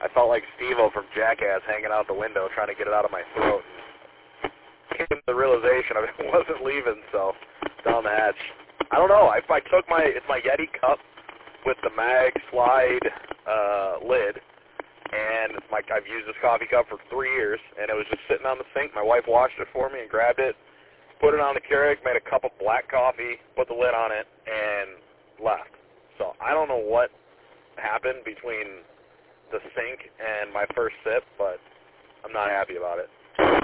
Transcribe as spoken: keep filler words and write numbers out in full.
I felt like Steve-O from Jackass hanging out the window trying to get it out of my throat. Came to the realization I wasn't leaving, so down the hatch. I don't know. I, I took my, it's my Yeti cup with the mag slide uh, lid, and it's my, I've used this coffee cup for three years, and it was just sitting on the sink. My wife washed it for me and grabbed it, put it on the Keurig, made a cup of black coffee, put the lid on it, and left. So I don't know what happened between the sink and my first sip, but I'm not happy about it.